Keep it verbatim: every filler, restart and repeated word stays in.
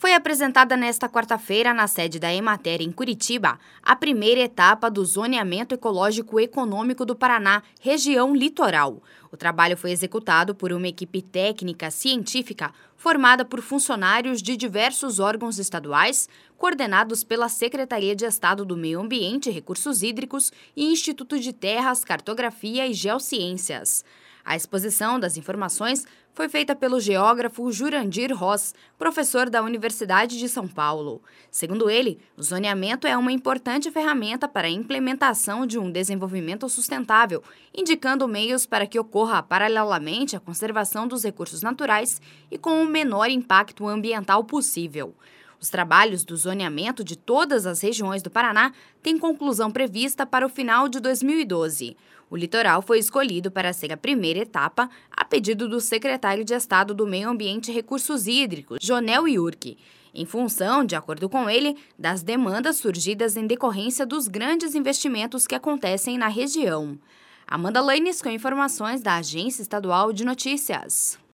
Foi apresentada nesta quarta-feira, na sede da Emater, em Curitiba, a primeira etapa do Zoneamento Ecológico Econômico do Paraná, região litoral. O trabalho foi executado por uma equipe técnica científica formada por funcionários de diversos órgãos estaduais, coordenados pela Secretaria de Estado do Meio Ambiente e Recursos Hídricos e Instituto de Terras, Cartografia e Geociências. A exposição das informações foi feita pelo geógrafo Jurandir Ross, professor da Universidade de São Paulo. Segundo ele, o zoneamento é uma importante ferramenta para a implementação de um desenvolvimento sustentável, indicando meios para que ocorra paralelamente a conservação dos recursos naturais e com o menor impacto ambiental possível. Os trabalhos do zoneamento de todas as regiões do Paraná têm conclusão prevista para o final de dois mil e doze. O litoral foi escolhido para ser a primeira etapa, a pedido do secretário de Estado do Meio Ambiente e Recursos Hídricos, Jonel Iurque, em função, de acordo com ele, das demandas surgidas em decorrência dos grandes investimentos que acontecem na região. Amanda Lanes com informações da Agência Estadual de Notícias.